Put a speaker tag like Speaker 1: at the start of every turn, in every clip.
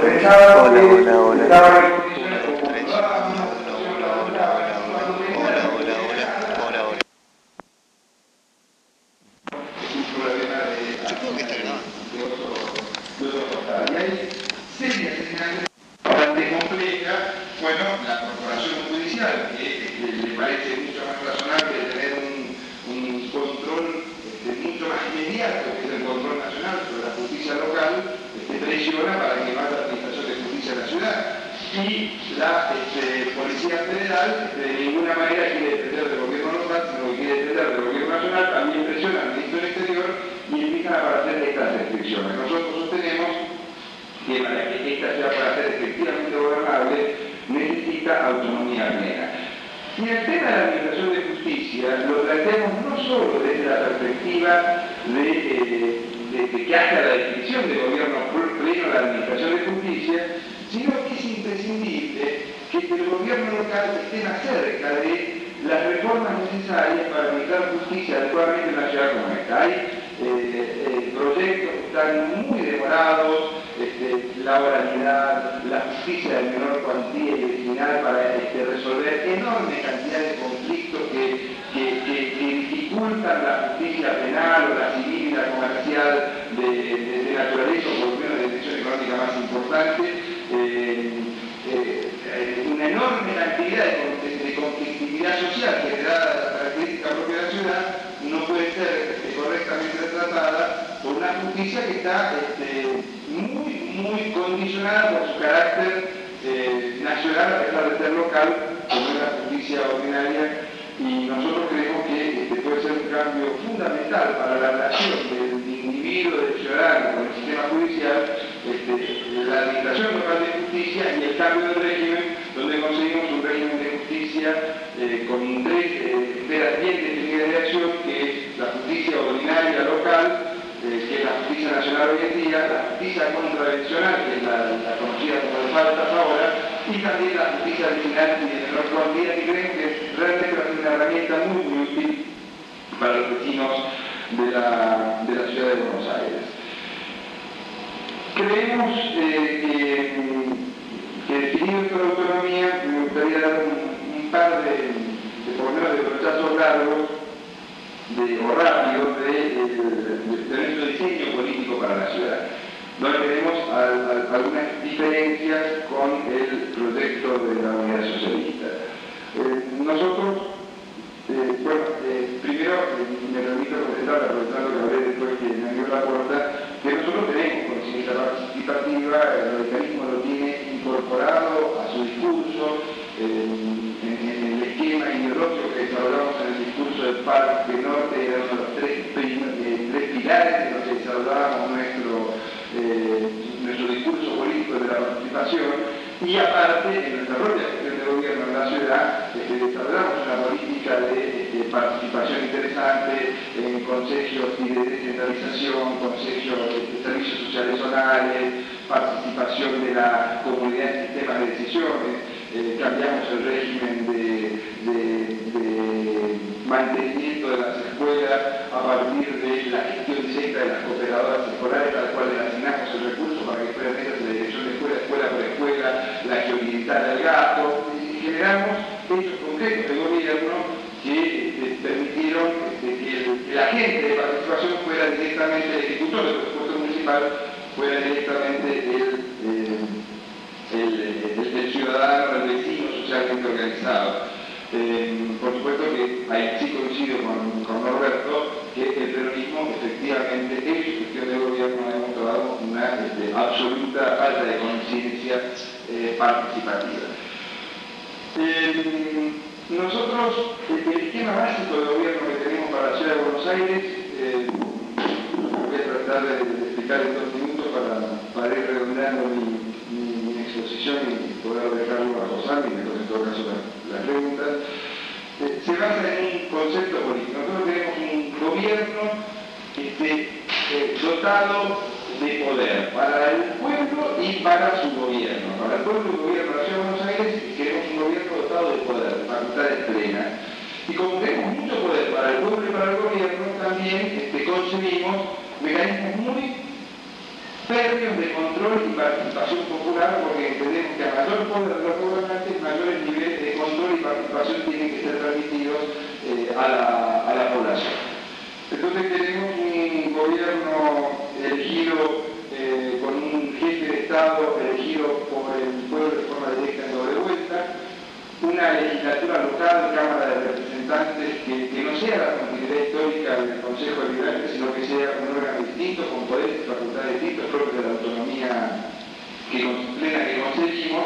Speaker 1: pensaba que estaba en bastante compleja. Bueno, la corporación judicial, que le parece mucho más razonable tener un control mucho más inmediato, que es el control nacional sobre la justicia local, presiona para que vaya la administración de justicia en la ciudad. Y la Policía Federal de ninguna manera quiere depender del gobierno local, sino que quiere depender del gobierno nacional, también presiona al ministro del Exterior y invitan a hacer estas restricciones. Nosotros sostenemos que para que esta ciudad pueda ser efectivamente gobernable necesita autonomía plena. Y el tema de la administración de justicia lo planteamos no solo desde la perspectiva de que haya la definición de gobierno pleno de la administración de justicia, sino que es imprescindible que el gobierno local esté más cerca de las reformas necesarias para administrar justicia adecuadamente en una ciudad como esta. Hay proyectos que están muy demorados, la oralidad, la justicia de menor cuantía y original para resolver enorme cantidad de conflictos que dificultan la justicia penal o la civil y la comercial de naturaleza o por lo menos de dirección económica más importante. Una enorme cantidad de conflictividad social generada de la característica propia de la ciudad no puede ser correctamente tratada por una justicia que está muy condicionada por su carácter nacional a pesar de ser local, como es la justicia ordinaria, y nosotros creemos que puede ser un cambio fundamental para la relación del individuo, del ciudadano con el sistema judicial, la administración local de justicia y el cambio de régimen, donde conseguimos un régimen de justicia con tres esferas bien definidas de acción, que es la justicia ordinaria local, que es la justicia nacional hoy en día, la justicia contravencional, que es la conocida como de faltas ahora, y también la justicia original y de menor cuantía, que creemos que realmente va a ser una herramienta muy útil para los vecinos de la ciudad de Buenos Aires. Creemos que definido esto de autonomía, me gustaría dar un par por lo menos de flechazos largos o rápidos de nuestro diseño político para la ciudad, donde tenemos algunas diferencias con el proyecto de la Unidad Socialista. Nosotros, primero me permito contestar, aprovechando que hablé después que me dio la puerta, que nosotros tenemos conciencia participativa, el radicalismo lo tiene incorporado a su discurso, en el esquema ideológico que desarrollamos en el discurso del Parque Norte, era uno de los tres pilares en los que desarrollábamos nuestro discurso político de la participación, y aparte en nuestra propia gestión de gobierno en la ciudad desarrollamos una política de participación interesante en consejos y de descentralización, consejos de servicios sociales zonales, participación de la comunidad en sistemas de decisiones. Cambiamos el régimen de mantenimiento de las escuelas a partir de la gestión directa de las cooperadoras escolares, a las cuales le asignamos el recurso para que puedan meterse en la dirección de escuela por escuela, la geolimitar del gasto, y generamos hechos concretos de gobierno que permitieron que el agente de participación fuera directamente el ejecutor del presupuesto municipal, fuera directamente el ciudadano, el vecino socialmente organizado. Por supuesto que ahí sí coincido con Norberto, que el peronismo efectivamente en su gestión de gobierno ha demostrado una absoluta falta de conciencia participativa. Nosotros, el esquema básico de gobierno que tenemos para la ciudad de Buenos Aires, voy a tratar de explicar en 2 minutos para ir redondeando mi exposición y poder dejarlo a José, y después en todo caso las preguntas. Se basa en un concepto político. Nosotros tenemos un gobierno dotado de poder para el pueblo y para su gobierno. Para el pueblo y el gobierno de la ciudad de Buenos Aires queremos un gobierno dotado de poder, de facultades plenas. Y como tenemos mucho poder para el pueblo y para el gobierno, también concebimos mecanismos muy férreos de control y participación popular, porque entendemos que a mayor poder de los gobernantes, mayores niveles de control y participación tienen que ser transmitidos a la población. Entonces tenemos un gobierno elegido con un jefe de Estado elegido por el pueblo de forma directa en doble vuelta, una legislatura local, Cámara de Representantes, que no sea la continuidad histórica del Consejo Deliberante, sino que sea un órgano distinto, con poderes y facultades distintos, propio de la autonomía plena que conseguimos,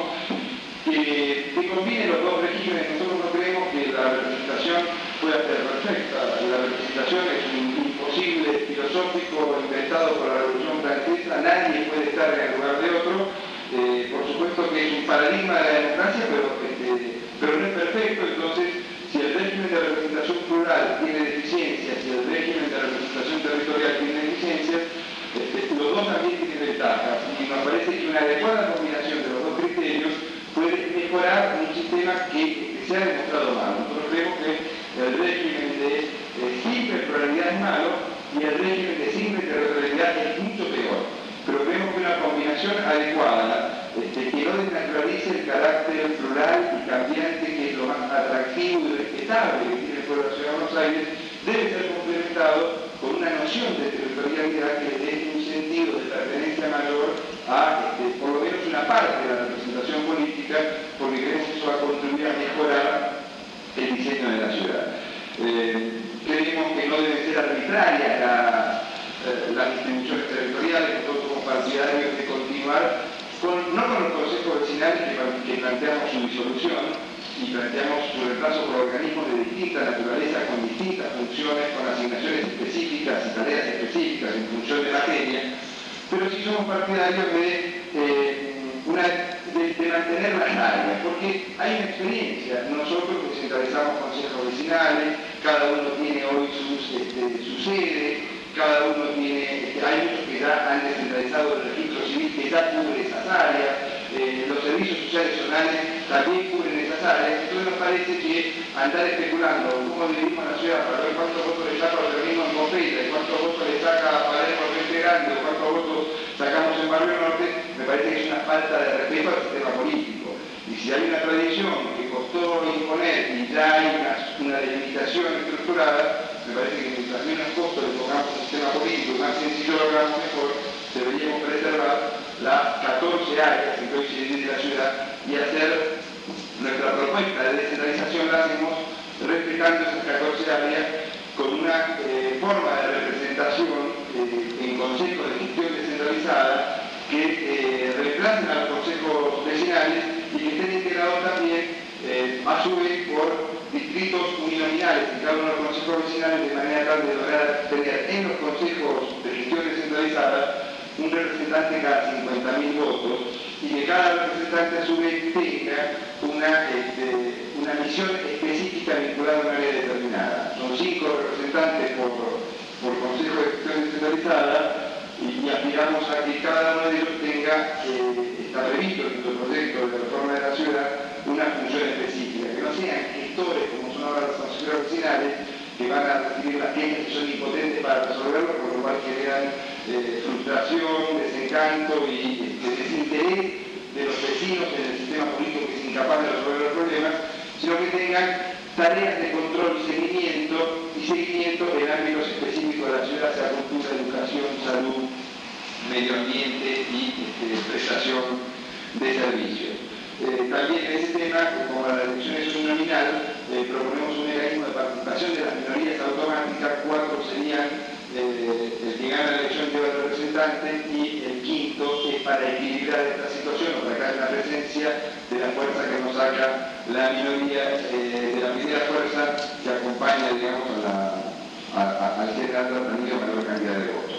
Speaker 1: que combine los dos regímenes. Nosotros no creemos que la representación pueda ser perfecta. La representación es un imposible filosófico inventado por la Revolución Francesa, nadie puede estar en el lugar de otro. Por supuesto que es un paradigma de la democracia, pero no es perfecto. Entonces, si el régimen de representación plural tiene deficiencias, si el régimen de representación territorial tiene deficiencias, los dos también tienen ventajas. Y nos parece que una adecuada combinación de los dos criterios puede mejorar un sistema que se ha demostrado malo. Nosotros creemos que el régimen de simple pluralidad es malo y el régimen de simple territorialidad es mucho peor. Pero creemos que una combinación adecuada, que no desnaturalice el carácter plural y cambiante, que es lo más atractivo y respetable que tiene el pueblo de la Ciudad de Buenos Aires, debe ser complementado con una noción de territorialidad que le dé un sentido de pertenencia mayor a, por lo menos, una parte de la representación política, porque creemos que eso va a contribuir a mejorar el diseño de la ciudad. Creemos que no deben ser arbitrarias las distribuciones territoriales. Nosotros somos partidarios de continuar no con los consejos vecinales que planteamos su disolución y planteamos su reemplazo por organismos de distinta naturaleza, con distintas funciones, con asignaciones específicas y tareas específicas en función de materia, pero sí somos partidarios de mantener las áreas, porque hay una experiencia. Nosotros descentralizamos consejos vecinales, cada uno tiene hoy su sede, cada uno tiene, hay muchos que ya han descentralizado el registro civil que ya cubre esas áreas, los servicios sociales zonales también cubren esas áreas. Entonces nos parece que andar especulando cómo dividimos la ciudad para ver cuántos votos le saca al organismo en Popeta y cuántos votos le saca a Palermo Frente Grande o cuántos votos sacamos en Barrio Norte, me parece que es una falta de respeto al sistema político. Y si hay una tradición que costó imponer y ya hay una delimitación estructurada, me parece que mientras menos costo le pongamos un sistema político y más sencillo lo hagamos mejor, deberíamos preservar las 14 áreas que hoy se divide la ciudad y hacer nuestra propuesta de descentralización la hacemos respetando esas 14 áreas con una forma de representación en consejos de gestión descentralizada que reemplacen a los consejos vecinales y que estén integrados también a su vez por distritos uninominales en cada uno de los consejos vecinales, de manera tal de lograr tener en los consejos de gestión descentralizada un representante cada 50.000 votos y que cada representante a su vez tenga una misión específica vinculada a una área determinada. Son 5 representantes por consejo de gestión descentralizada y aspiramos a que cada uno de ellos tenga, está previsto en nuestro proyecto de reforma de la ciudad, una función específica, que no sean gestores como son ahora los consejeros vecinales, que van a recibir las quejas que son impotentes para resolverlo, por lo cual generan frustración, desencanto y desinterés de los vecinos en el sistema político que es incapaz de resolver los problemas, sino que tengan tareas de control y seguimiento en ámbitos específicos de la ciudad, sea cultura, educación, salud, medio ambiente y prestación de servicios. También en ese tema, como la elección es uninominal, proponemos un mecanismo de participación de las minorías automáticas. 4 serían el que gana la elección lleva al representante y el quinto es para equilibrar esta situación, o para que haya una presencia de la fuerza que nos saca la minoría, de la primera fuerza que acompaña, digamos, al general tratamiento de mayor cantidad de votos.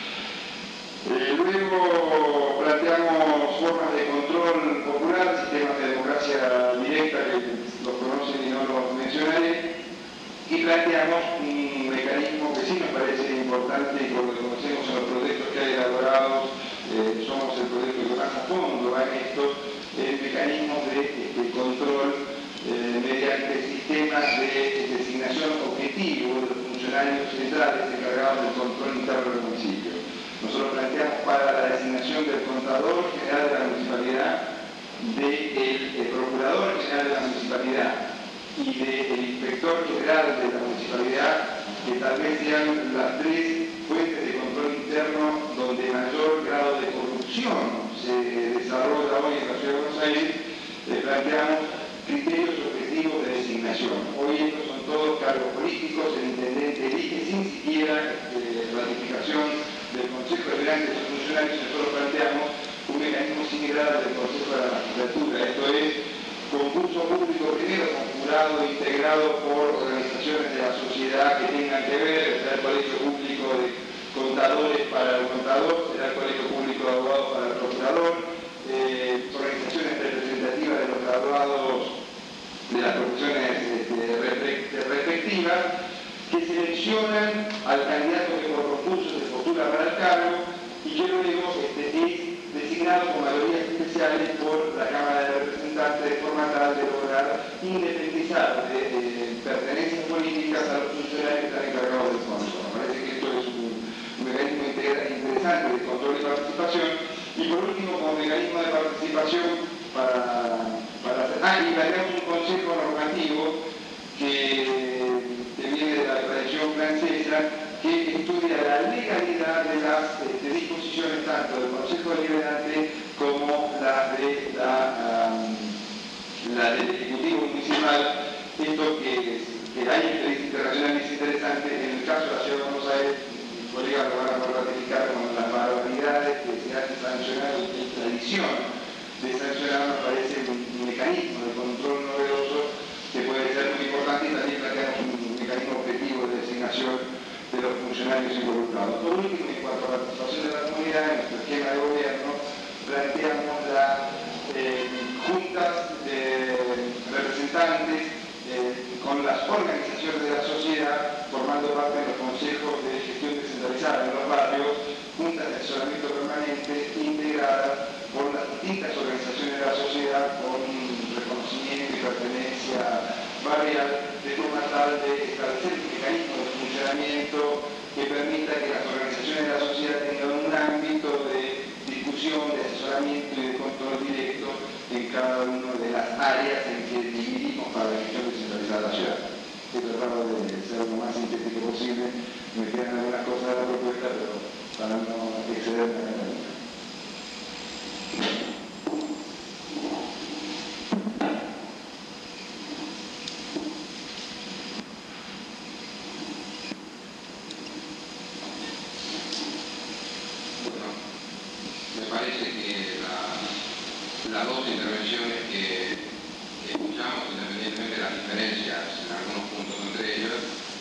Speaker 1: Luego planteamos formas de control popular, sistemas de democracia directa que los conocen y no los mencionaré, y planteamos un mecanismo que sí nos parece importante y por lo que conocemos en los proyectos que hay elaborados, somos el proyecto que más a fondo va en esto, mecanismos de control mediante sistemas de designación objetivo de los funcionarios centrales encargados del control interno del municipio. Nosotros planteamos para la designación y del inspector general de la municipalidad, que tal vez sean las tres fuentes de control interno donde mayor grado de corrupción se desarrolla hoy en la Ciudad de Buenos Aires. Planteamos criterios objetivos de designación. Hoy estos son todos cargos políticos, el intendente elige sin siquiera ratificación del Consejo Deliberante de sus funcionarios. Nosotros planteamos un mecanismo similar al del Consejo de la Magistratura, esto es, concurso público primero con jurado integrado por organizaciones de la sociedad que tengan que ver, será el Colegio Público de Contadores para el contador, será el Colegio Público de Abogados para el procurador, organizaciones representativas de los graduados de las profesiones respectivas, que seleccionan al candidato que por concurso se postula para el cargo y que luego es designado con mayorías especiales por la Cámara de Representantes de forma tal de lograr independizar de pertenencias políticas a los funcionarios que están encargados del fondo. Me parece que esto es un mecanismo interesante de control y participación. Y por último, como mecanismo de participación y planteamos un consejo normativo que viene de la tradición francesa, que estudia la legalidad de las disposiciones tanto del Consejo Deliberante como la del Ejecutivo Municipal. Esto que hay experiencia internacional es interesante. En el caso de la Ciudad de Buenos Aires, mis colegas lo van a poder ratificar con las barbaridades que se hace sancionar y tradición de sancionar. Me parece un mecanismo de control novedoso que puede ser muy importante, y también planteamos un mecanismo objetivo de designación de los funcionarios involucrados. Por último, en cuanto a la participación de la comunidad en nuestro esquema de gobierno, planteamos las juntas de representantes con las organizaciones de la sociedad, formando parte de los consejos de gestión descentralizada en los barrios, juntas de asesoramiento permanente integradas por las distintas organizaciones de la sociedad con reconocimiento y pertenencia barrial, de forma tal de establecer un mecanismo de funcionamiento que permita que las organizaciones de la sociedad tengan un ámbito de discusión, de asesoramiento y de control directo en cada una de las áreas en que dividimos para la gestión descentralizada de la ciudad. He tratado de ser lo más sintético posible, me quedan algunas cosas de la propuesta, pero para no excederme en la lista.
Speaker 2: Las dos intervenciones que escuchamos, independientemente de las diferencias en algunos puntos entre ellos,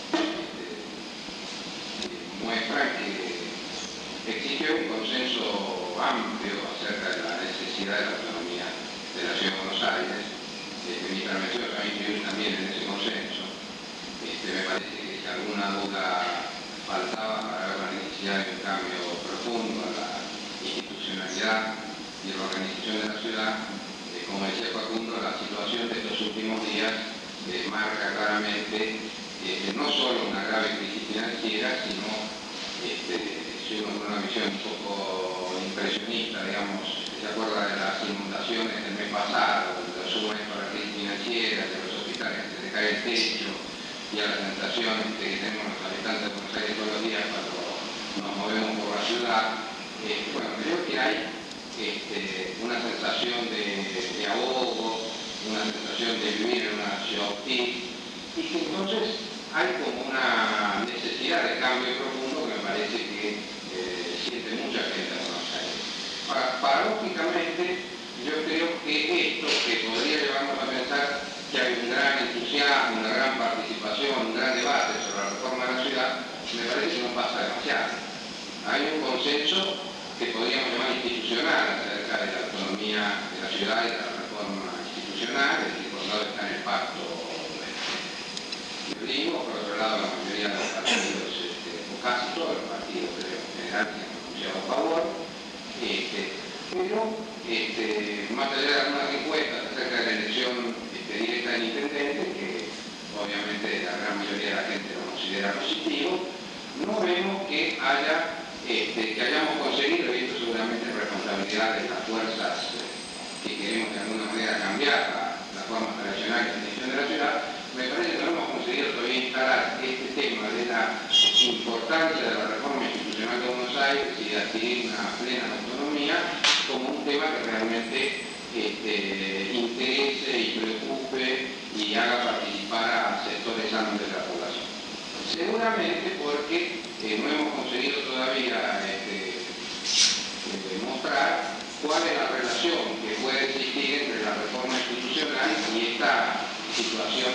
Speaker 2: muestran que existe un consenso amplio acerca de la necesidad de la autonomía de la Ciudad de Buenos Aires. Mi intervención se va a incluir también en ese consenso. Me parece que si alguna duda faltaba para ver la necesidad de un cambio profundo en la institucionalidad y la organización de la ciudad, como decía Facundo, la situación de estos últimos días marca claramente no solo una grave crisis financiera, sino, si uno con una visión un poco impresionista, digamos, se acuerda de las inundaciones del mes pasado, de los sumos para la crisis financiera, de los hospitales que se le cae el techo, y a las sensaciones que tenemos los habitantes de Buenos Aires todos los días cuando nos movemos por la ciudad. Bueno, creo que hay una sensación de ahogo, una sensación de vivir en una ciudad hostil, y que entonces hay como una necesidad de cambio profundo que me parece que siente mucha gente en Buenos Aires. Paradójicamente, yo creo que esto que podría llevarnos a pensar que hay un gran entusiasmo, una gran participación, un gran debate sobre la reforma de la ciudad, me parece que no pasa demasiado. Hay un consenso que podríamos llamar institucional acerca de la autonomía de la ciudad y de la reforma institucional, es decir, por un lado está en el pacto que abrimos, por otro lado la mayoría de los partidos, o casi todos los partidos, creo, en general, se han pronunciado a favor, pero más allá de algunas encuestas acerca de la elección directa del intendente, que obviamente la gran mayoría de la gente lo considera positivo, no vemos que hayamos conseguido, y esto seguramente es responsabilidad de las fuerzas que queremos de alguna manera cambiar la forma tradicional de gestión de la ciudad, me parece que no hemos conseguido todavía instalar este tema de la importancia de la reforma institucional de Buenos Aires y de adquirir una plena autonomía como un tema que realmente interese y preocupe y haga participar a sectores amplios de la población. Seguramente porque no hemos conseguido todavía mostrar cuál es la relación que puede existir entre la reforma institucional y esta situación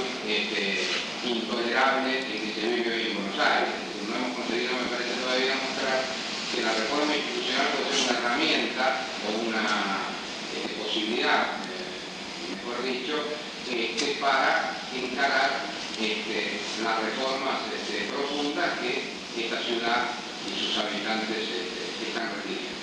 Speaker 2: intolerable en que se vive hoy en Buenos Aires. No hemos conseguido, me parece, todavía mostrar que la reforma institucional puede ser una herramienta o una posibilidad, mejor dicho, para encarar las reformas profundas que esta ciudad y sus habitantes están requiriendo.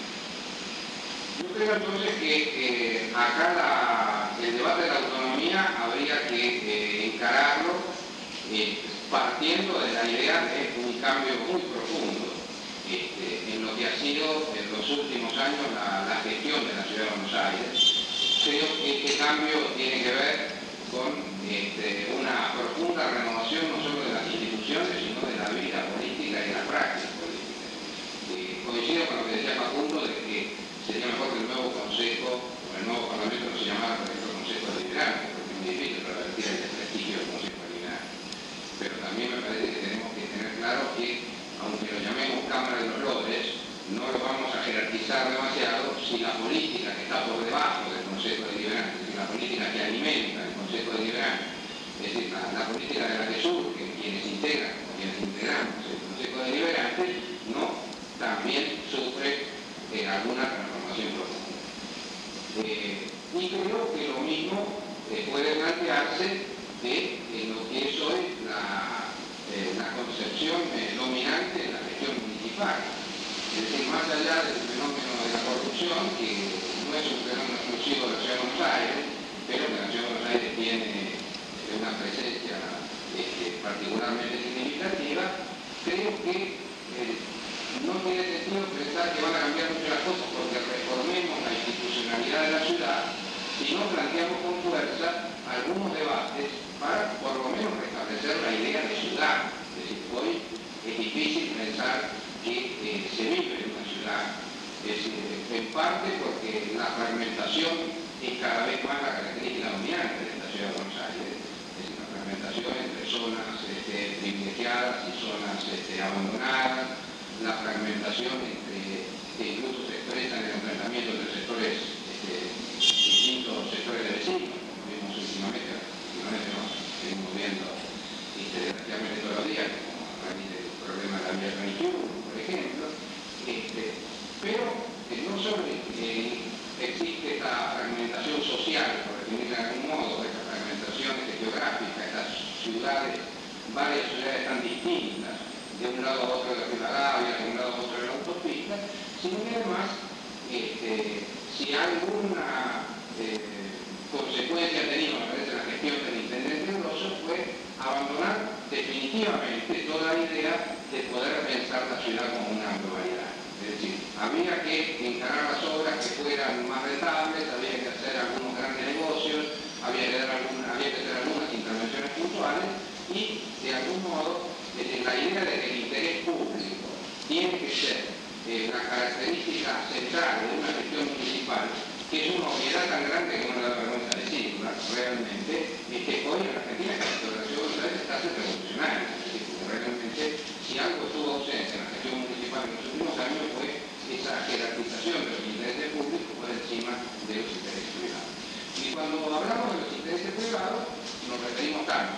Speaker 2: Yo creo entonces que acá el debate de la autonomía habría que encararlo partiendo de la idea de un cambio muy profundo en lo que ha sido en los últimos años la gestión de la Ciudad de Buenos Aires. Creo que este cambio tiene que ver con una profunda renovación no solo de las instituciones, sino de la vida política y de la práctica política. Coincido con lo que decía Facundo de que sería mejor que el nuevo Consejo, o el nuevo Parlamento no se llamara, por ejemplo, Consejo Deliberante, porque es muy difícil revertir el desprestigio del Consejo Deliberante. Pero también me parece que tenemos que tener claro que, aunque lo llamemos Cámara de los Lores, no lo vamos a jerarquizar demasiado si la política que está por debajo del Consejo Deliberante, es decir, la política que alimenta el Consejo Deliberante, es decir, la política de la que surgen quienes integran o quienes integramos el Consejo Deliberante, no también sufre alguna transformación profunda. Y creo que lo mismo puede plantearse de lo que es hoy la concepción dominante de la gestión municipal. Es decir, más allá del fenómeno de la corrupción, que no es un fenómeno exclusivo de la Ciudad de Buenos Aires, pero que la Ciudad de Buenos Aires tiene una presencia particularmente significativa, creo que no tiene sentido pensar que van a cambiar mucho las cosas porque reformemos la institucionalidad de la ciudad, sino planteamos con fuerza algunos debates para por lo menos restablecer la idea de ciudad. Es decir, hoy es difícil pensar que se vive en una ciudad, en parte porque la fragmentación es cada vez más la característica dominante de esta ciudad de Buenos Aires, es decir, la fragmentación entre zonas privilegiadas y zonas abandonadas, la fragmentación que incluso se expresa en el enfrentamiento entre sectores, distintos sectores de vecinos, como vimos últimamente no seguimos viendo desgraciadamente todos los días, como a raíz del problema de la vía 21, por ejemplo, pero no solo existe esta fragmentación social, por definirla de algún modo, esta fragmentación geográfica, estas ciudades, varias ciudades tan distintas, de un lado a otro de Rivadavia, de un lado a otro de la autopista, sino que además, si alguna consecuencia ha tenido, me parece, la gestión del intendente Grosso, fue abandonar definitivamente toda la idea de poder pensar la ciudad como una globalidad. Es decir, había que encarar las obras que fueran más rentables, había que hacer algunos grandes negocios, había que hacer algunas intervenciones puntuales y, de algún modo, la idea de que el interés público tiene que ser la característica central de una gestión municipal, que es una obviedad tan grande que no me da vergüenza decirla, realmente, es que hoy en Argentina la Ciudad de está revolucionaria. Es decir, porque realmente, si algo estuvo ausente en la gestión municipal en los últimos años fue esa jerarquización de los intereses públicos por encima de los intereses privados. Y cuando hablamos de los intereses privados, nos referimos tanto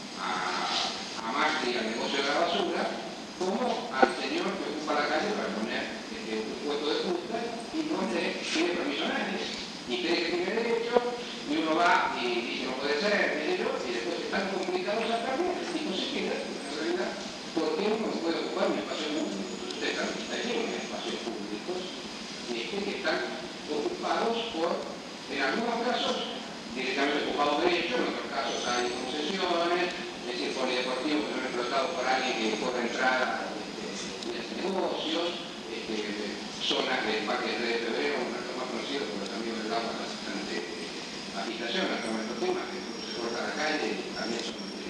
Speaker 2: a Macri, al negocio de la basura, como al señor que ocupa la calle para poner un puesto de fruta y no le pide permiso a nadie. Y cree que tiene derecho, y uno va y dice no puede ser, y después es tan complicado sacarlo, y no se queda, en realidad, ¿por qué uno puede ocupar un espacio público? Ustedes están llenos de espacios públicos, que están ocupados por, en algunos casos, directamente ocupados de hecho, en otros casos hay concesiones, es decir, polideportivos que son explotados por alguien que corre entrada y hace negocios, zonas del Parque 3 de Febrero, un acto más conocido por los amigos del agua, bastante agitación, la toma de los temas, que se corta la calle y también son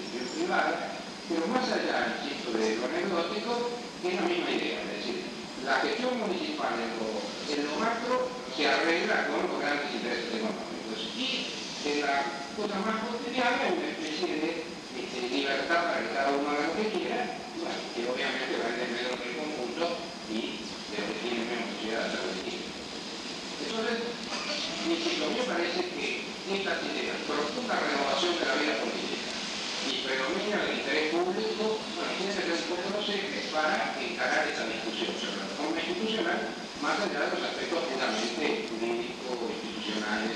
Speaker 2: que es la misma idea, es decir, la gestión municipal en lo macro se arregla con los grandes intereses económicos y en la cosa más cotidiana es una especie de libertad para que cada uno haga lo que quiera, bueno, que obviamente va en el medio del conjunto y de lo que tiene menos sociedad a través de. Entonces, lo que me parece que estas ideas, profunda renovación de la vida política y predomina el interés público, bueno, tiene que ser un poco los ejes para encarar esta discusión sobre la reforma institucional, más allá de los aspectos puramente jurídicos, institucionales.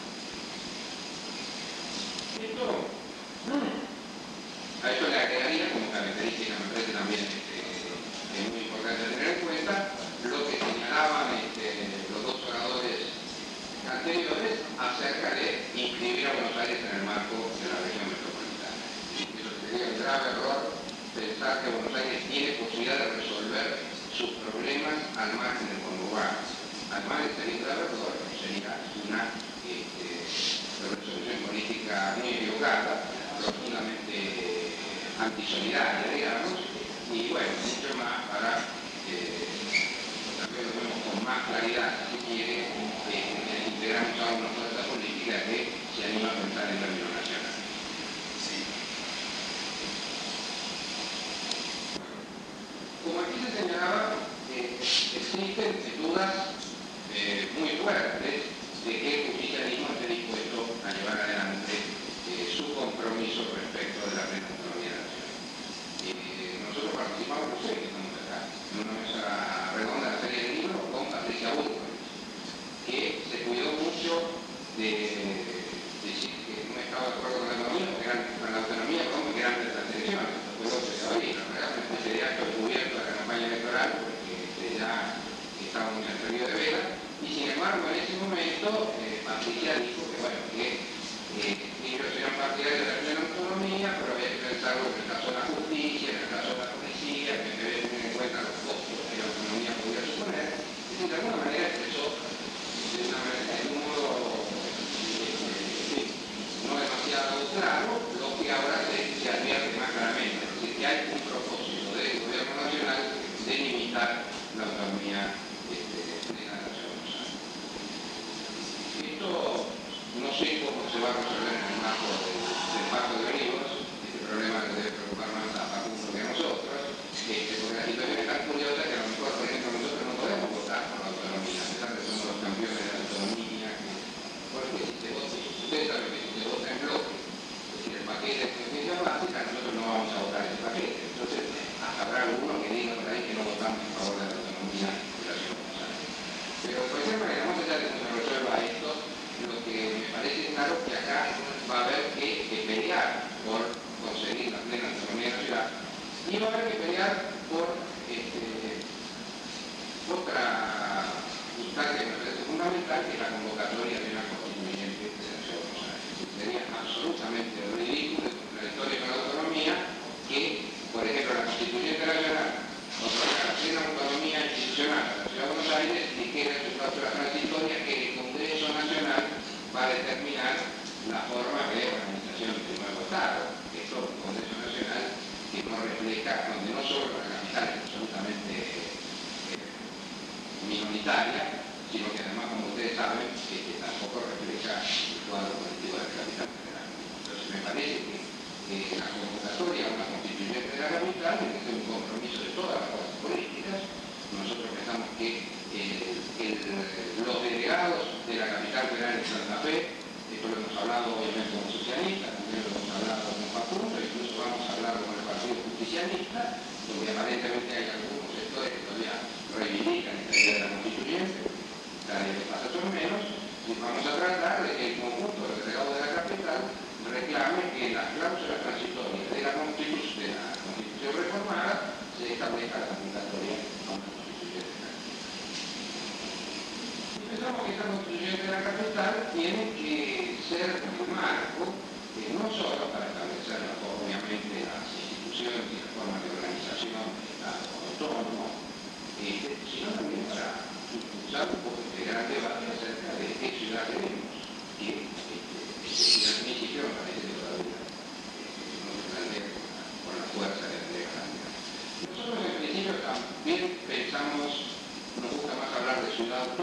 Speaker 2: A esto le agregaría como característica, me parece también es muy importante tener en cuenta lo que señalaban los dos oradores anteriores acerca de inscribir a Buenos Aires en el marco de la región metropolitana. Eso sería un grave error pensar que Buenos Aires tiene posibilidad de resolver sus problemas al margen del conurbano. Además sería un grave error, sería una resolución política muy equivocada, profundamente antisolidaria, digamos, y bueno, mucho más para también lo vemos con más claridad, si quiere, integramos a una fuerza política que se anima a pensar en términos nacionales. Sí. Como aquí se señalaba, existen dudas muy fuertes de que el justicialismo esté dispuesto a llevar adelante su compromiso respecto de la plena autonomía nacional. Nosotros participamos, no sé que estamos acá, en una mesa redonda de la serie de libros con Patricia Bullrich, que se cuidó mucho de decir que no estaba de acuerdo con la autonomía, como que eran de las elecciones. Fue lo que se oía, en realidad una especie de acto encubierto de la campaña electoral, porque ya estábamos en el periodo de veda, y sin embargo en ese momento Patricia dijo que bueno, que ellos eran partidarios de la plena autonomía, pero había que pensarlo en el caso de la justicia, en el caso de la policía, que debe tener en cuenta los costos que la autonomía podía suponer, y de alguna manera expresó de un modo no demasiado claro lo que ahora se advierte más claramente, es decir, que hay un propósito del gobierno nacional de limitar la autonomía plena de la ciudad de Buenos Aires. Esto no sé cómo se va a resolver en el marco del Pacto de Olivos, este problema que debe preocupar más a Facundo que a nosotros, porque la situación es tan curiosa que a lo mejor, por ejemplo, nosotros no podemos votar por la autonomía, a pesar de que somos los campeones de la autonomía, porque si se vota, ustedes saben que si se vota en bloque, es decir, el paquete de justicia básica, nosotros no vamos a votar ese paquete. Entonces, habrá algunos que digan por ahí que no votamos en favor de la autonomía de la ciudad de Buenos Aires. Pero de cualquier manera, más allá de que se resuelva esto, lo que me parece claro es que acá va a haber que pelear por conseguir la plena autonomía de la ciudad y va a haber que pelear por otra instancia que me parece fundamental, que es la convocatoria de una constituyente de la ciudad de Buenos Aires. Sería absolutamente ridículo y contradictorio con la autonomía que, por ejemplo, la constituyente nacional otorga la plena autonomía institucional a la ciudad de Buenos Aires y que en su cláusula transitoria que el Congreso Nacional va a determinar la forma de organización del nuevo Estado, que es un Congreso Nacional que no refleja, donde no solo la capital es absolutamente minoritaria, sino que además, como ustedes saben, tampoco refleja el cuadro político de la capital federal. Entonces me parece que la convocatoria a una constituyente de la capital tiene que ser un compromiso de todas las fuerzas políticas. Nosotros pensamos que los delegados de la capital federal de Santa Fe, esto lo hemos hablado obviamente con los socialistas, también lo hemos hablado con Facundo, incluso vamos a hablar con el Partido Justicialista, donde aparentemente hay algunos sectores que todavía reivindican esta idea de la constituyente, cada vez pasa son menos, y vamos a tratar de que el conjunto de los delegados de la capital reclame que las cláusulas transitorias de la Constitución reformada se establezca la convocatoria a una constituyente de la capital. Y pensamos que esta constituyente de la capital tiene que ser un marco, no solo para establecer obviamente las instituciones y las formas de organización del Estado autónomo, sino también para impulsar un poco este gran debate acerca de qué ciudad tenemos, que al principio me parece que todavía no se plantea con la fuerza de Andrea Grande. Nosotros en principio estamos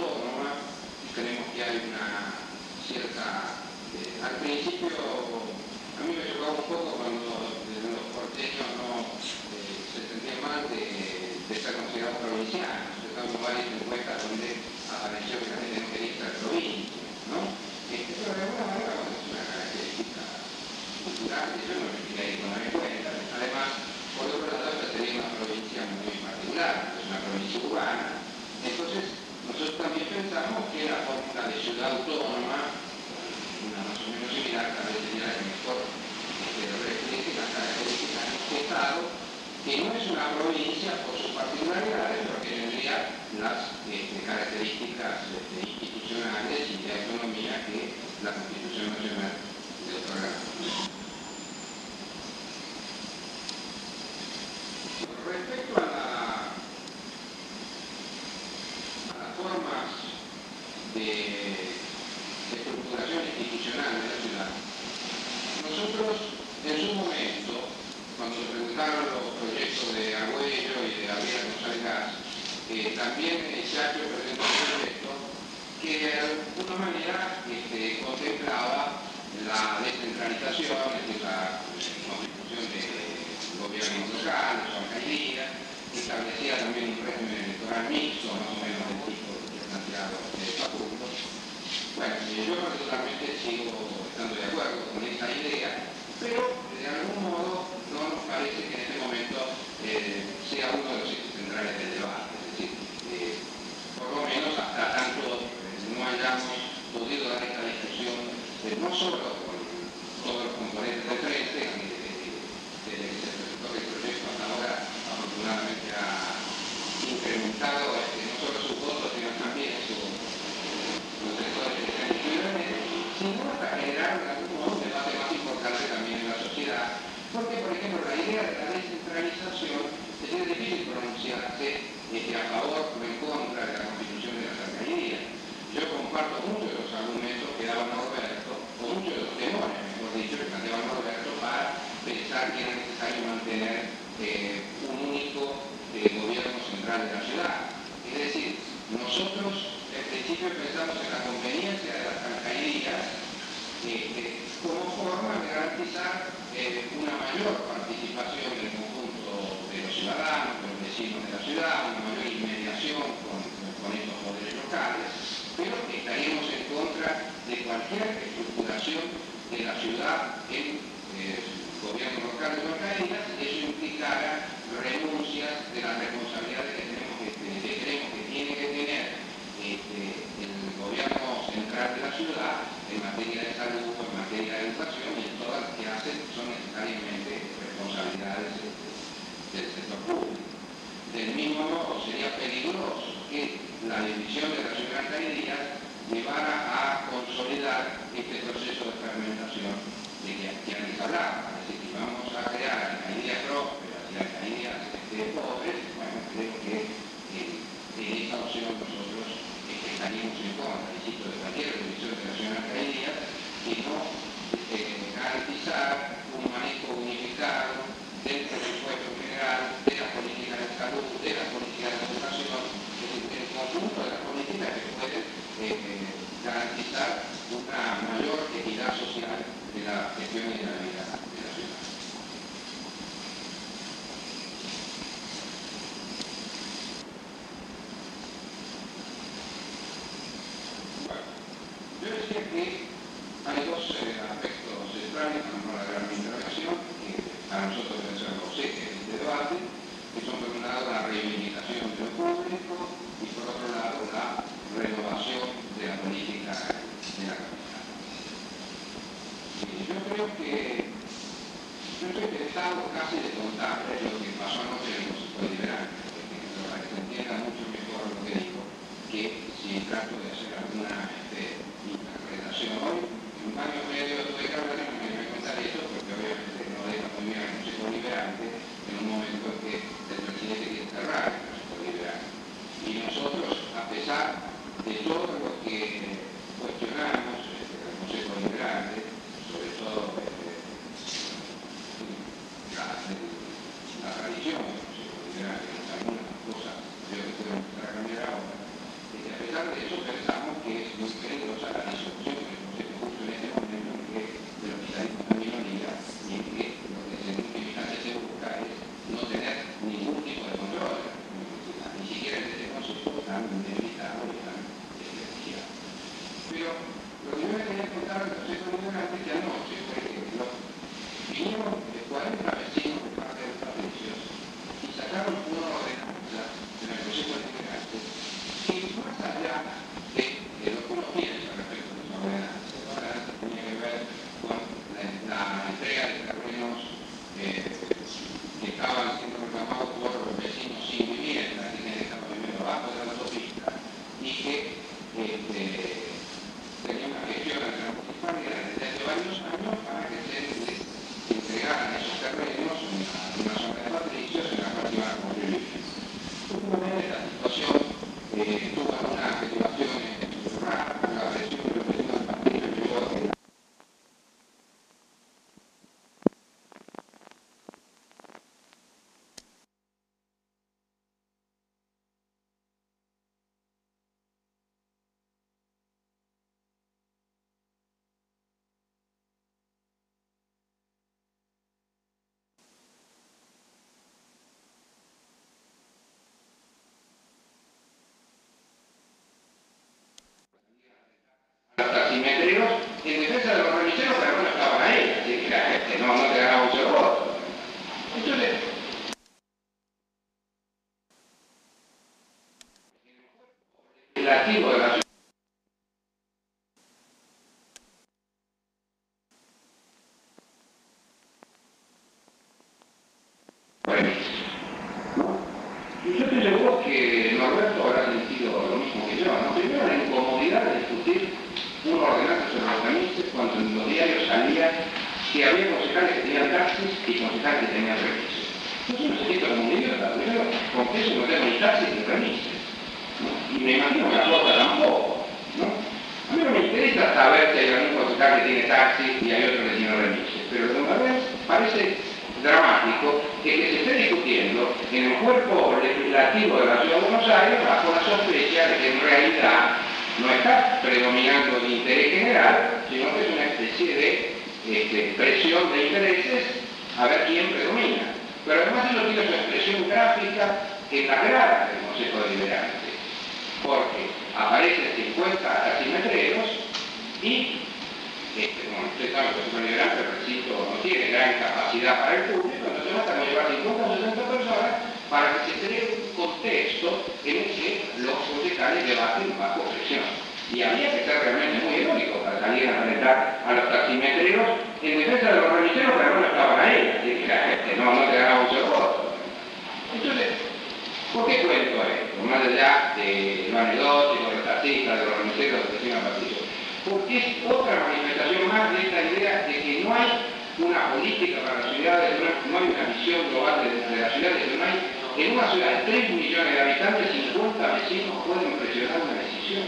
Speaker 2: autónoma, creemos que hay una cierta... al principio, a mí me chocaba un poco cuando los porteños no se sentían mal de ser considerados provincianos. Estamos varias encuestas donde apareció que la gente no quería ser provincia, ¿no? Pero de alguna manera es una característica cultural que yo no me quería ir con la cuenta. Además, por otro lado, esta sería una provincia muy particular, es una provincia urbana. Entonces, nosotros también pensamos que la fórmula de ciudad autónoma, una más o menos similar, tal vez sería la mejor refleje las características de este Estado, que no es una provincia por sus particularidades, pero que tendría las características institucionales y de autonomía que la Constitución Nacional le otorga. Respecto a las formas de estructuración institucional de la ciudad, nosotros en su momento, cuando se presentaron los proyectos de Agüello y de Gabriela González Gas, también Chacho presentó un proyecto que de alguna manera contemplaba la descentralización, es decir, la constitución de gobiernos locales o alcaldías, establecía también un régimen electoral mixto, más o menos del tipo que ha planteado Facundo. Bueno, yo particularmente sigo estando de acuerdo con esa idea, pero de algún modo no nos parece que en este momento sea uno de los ejes centrales del debate. Es decir, por lo menos hasta tanto no hayamos podido dar esta discusión, no solo con todos los componentes del frente, desde que se presentó el proyecto hasta ahora, afortunadamente ha incrementado no solo sus votos, sino también los sectores que están incluidos, sino hasta generar de algún modo un debate más importante también en la sociedad. Porque, por ejemplo, la idea de la descentralización es difícil pronunciarse a favor o en contra de la constitución de las alcaldías. Yo comparto muchos de los argumentos que daba Norberto, o muchos de los temores, mejor dicho, que planteaba Norberto para pensar que era necesario mantener un único gobierno central de la ciudad. Es decir, nosotros en principio pensamos en la conveniencia de las alcaldías como forma de garantizar una mayor participación del conjunto de los ciudadanos, de los vecinos de la ciudad, una mayor inmediación con estos poderes locales, pero estaríamos en contra de cualquier estructuración de la ciudad en gobierno local de alcaldías, y eso implicara renuncias de las responsabilidades que creemos que tiene que tener el gobierno central de la ciudad en materia de salud, en materia de educación y en todas las que hacen son necesariamente responsabilidades del sector público. Del mismo modo, sería peligroso que la división de las ciudad alcaldías llevara a consolidar este proceso de fragmentación de que antes hablaba. Es decir, que vamos a crear alcaldías prósperas y alcaldías pobres, bueno, creo que en esa opción nosotros estaríamos en contra, insisto, de cualquier división de la ciudad alcaldías, que no garantizar un manejo unificado del presupuesto general, de las políticas de salud, de las políticas de educación, el conjunto de las políticas que pueden garantizar una mayor equidad social de la gestión y de la vida de la ciudad. Bueno, yo decía que hay dos aspectos centrales, para no alargar mi intervención, que para nosotros deben ser los ejes de este debate, que son por un lado la reivindicación de lo público y por otro lado la renovación de la política de la capital. Yo creo que yo estoy tentado casi de contarles lo que pasó anoche en el Consejo Deliberante, para que se entienda mucho mejor lo que digo, que si trato de hacer alguna interpretación. Hoy, en varios medios tuve que hablar y me contar eso, porque obviamente no deja muy bien al Consejo Deliberante en un momento en que el presidente quiere cerrar el Consejo Deliberante. Y nosotros, a pesar de todo lo que cuestionamos el Consejo Deliberante, sobre todo la tradición del Consejo Deliberante, algunas cosas creo que pueden empezar a cambiar ahora, y que a pesar de eso quería contar al proceso migrante que anoche, por ejemplo, vinieron 40 vecinos de parte de los patricios y sacaron una ordenanza en el proceso de migrante que más allá de lo que uno piensa respecto a esa ordenanza, la ordenanza tenía que ver con la entrega de terrenos que estaban siendo reclamados por vecinos sin vivienda, que estaban viviendo abajo de la autopista y que tenía una gestión entre la municipalidad desde hace varios años para que se entregaran esos terrenos en una zona de patricios en la cual iban a construir viviendas. Últimamente esta situación tuvo algunas derivaciones raras, la presión de los vecinos de patricios llegó a que los taximetreros en defensa de los remiseros, pero no estaban ahí, así que la gente no te ganaba mucho voto. Entonces, el activo de la ciudad y yo estoy seguro que Norberto habrá sentido lo mismo que yo, ¿no? Primero la incomodidad de discutir una ordenanza sobre los remises cuando en los diarios salía que había concejales que tenían taxis y concejales que tenían remises. Entonces uno se siente como un idiota, primero confieso que no tengo ni taxis ni remises, ¿no? Y me imagino que la flota tampoco, ¿no? A mí no me interesa saber si hay algún concejal que tiene taxi y hay otro que tiene remises, pero lo que me parece dramático es que se esté discutiendo en el cuerpo legislativo de la Ciudad de Buenos Aires bajo la sospecha de que en realidad no está predominando el interés general, sino que es una especie de presión de intereses a ver quién predomina. Pero además eso tiene su expresión gráfica en la grada del Consejo Deliberante, porque aparecen 50 taximetreros y como usted sabe, el Consejo Deliberante, el recinto no tiene gran capacidad para el público, entonces basta con llevar 50 o 60 personas para que se cree un contexto en el que los concejales debaten bajo presión. Y había que ser realmente muy heroico para salir a enfrentar a los taximetreros en defensa de los remiseros, pero no estaban ahí, así que la gente no te ganaba mucho voto. Entonces, ¿por qué cuento esto? Más allá de lo anecdótico, de los taxistas, de los remiseros, de los vecinos patricios. Porque es otra manifestación más de esta idea de que no hay una política para las ciudades, no hay una visión global de las ciudades, que no hay, en una ciudad de 3 millones de habitantes, 50 vecinos pueden presionar una decisión.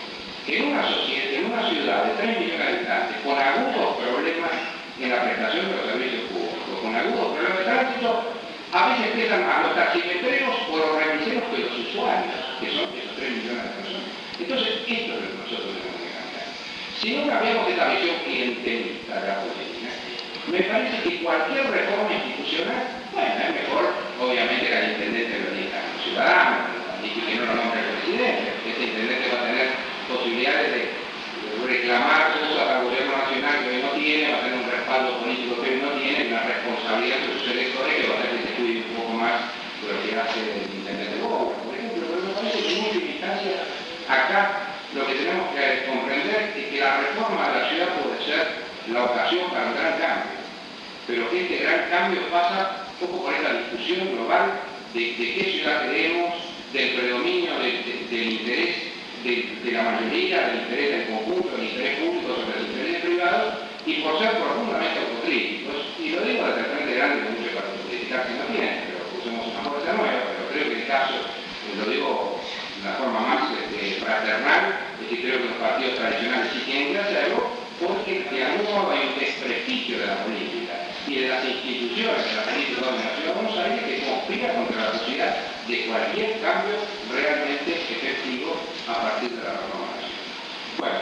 Speaker 2: En una ciudad de 3 millones de habitantes, con agudos problemas en la prestación de los servicios públicos, con agudos problemas de tránsito, a veces pesan más los taximetreros o los remiseros que los usuarios, que son esos 3 millones de personas. Entonces, esto es lo que nosotros tenemos que cambiar. Si no cambiamos esta visión clientelista de la política, me parece que cualquier reforma institucional, bueno, es mejor, obviamente, que el intendente lo elija a los ciudadanos, y que no lo nombre el presidente. Este intendente va a tener posibilidades de reclamar cosas al gobierno nacional que hoy no tiene, va a tener un respaldo político que hoy no tiene, una responsabilidad de sus electores que va a hacer que se cuide un poco más de lo que hace el intendente Boca, por ejemplo. Pero me parece que en última instancia, acá lo que tenemos que comprender es que la reforma de la ciudad puede ser la ocasión para un gran cambio, pero que este gran cambio pasa un poco por esta discusión global de qué ciudad queremos, del predominio del interés de la mayoría, del interés del conjunto, del interés público sobre el interés privado, y por ser profundamente autocríticos, y lo digo desde el frente grande, que muchos para criticar si no tienen, pero usemos una fuerza nueva, pero creo que el caso, lo digo de la forma más fraternal, es decir, creo que los partidos tradicionales sí tienen que hacerlo, porque de algún modo hay un desprestigio de la política y de las instituciones de la política de la Ciudad de Buenos Aires que conspira contra la posibilidad de cualquier cambio realmente efectivo a partir de la reforma nacional. Bueno,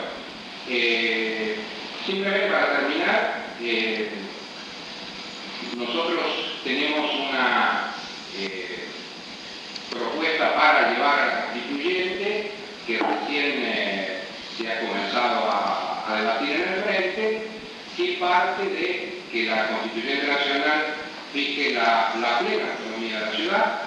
Speaker 2: simplemente para terminar, nosotros tenemos una propuesta para llevar a la constituyente que recién se ha comenzado a debatir partir en el frente, que parte de que la Constitución Nacional fije la plena autonomía de la ciudad,